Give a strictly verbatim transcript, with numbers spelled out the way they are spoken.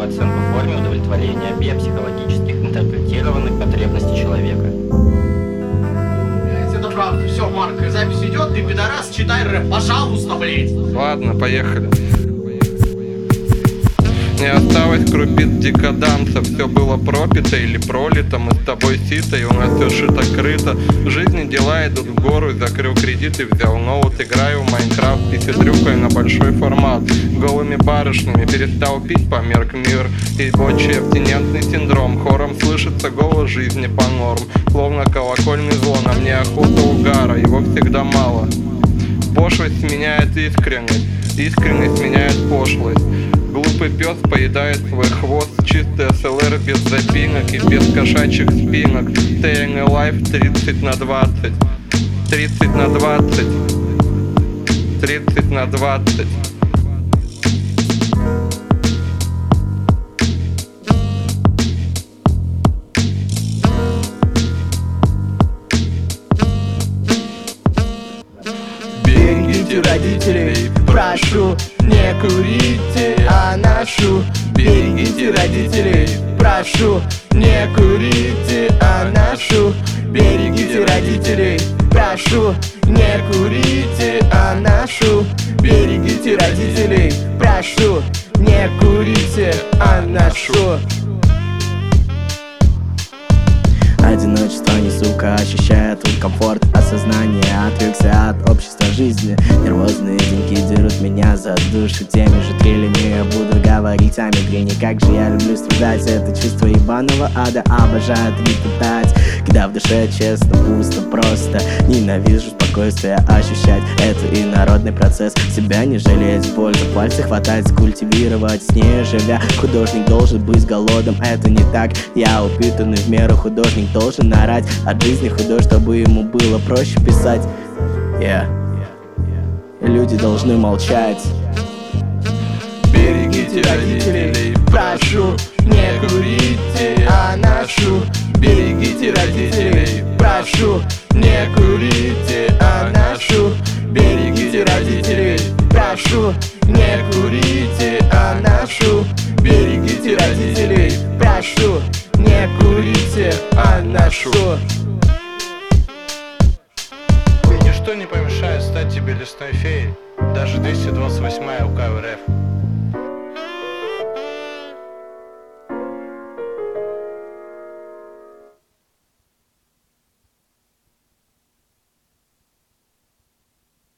психологическую оценку в форме удовлетворения биопсихологических интерпретированных потребностей человека. Это правда. Все, Марк, запись идет, ты пидорас, читай рэп, пожалуйста, блядь. Ладно, поехали. Не осталось крупиц декаданса. Все было пропито или пролито. Мы с тобой сито, и у нас все шито-крыто. В жизни дела идут в гору. Закрыл кредит и взял ноут. Играю в Майнкрафт, писетрюкой на большой формат. Голыми барышнями перестал пить, померк мир. Ебочий абстинентный синдром. Хором слышится голос жизни по норм. Словно колокольный звон, а мне охота угара. Его всегда мало. Пошлость сменяет искренность. Искренность меняет пошлость. Глупый пес поедает свой хвост. Чистый эс эл эр без запинок и без кошачьих спинок. Staying alive тридцать на двадцать. тридцать на двадцать. тридцать на двадцать. Берегите родителей, прошу, не курите анашу. Берегите родителей, прошу, не курите анашу. Берегите родителей, прошу, не курите анашу. Берегите родителей, прошу, не курите анашу. Одиночество не сука, ощущает тут комфорт. Осознание, отвлекся от общества жизни. Нервозные деньги дерут меня за душу. Теми же крилями я буду говорить о мигрени. Как же я люблю страдать, это чувство ебаного ада. Обожаю трепетать, когда в душе честно, пусто, просто. Ненавижу спокойствие ощущать, это инородный процесс. Себя не жалеть, боль за пальцы хватать, культивировать. С ней живя, художник должен быть голодным. Это не так, я упитанный в меру художник. Должен орать от жизни худой, чтобы ему было проще писать. Yeah. Люди должны молчать. Берегите родителей, прошу, не курите анашу. Берегите родителей, прошу, не курите анашу. Берегите родителей, прошу, не курите анашу. Берегите родителей, прошу, не курите анашу. Ничто не помешает стать тебе лесной феей. Даже двести двадцать восьмая УК РФ.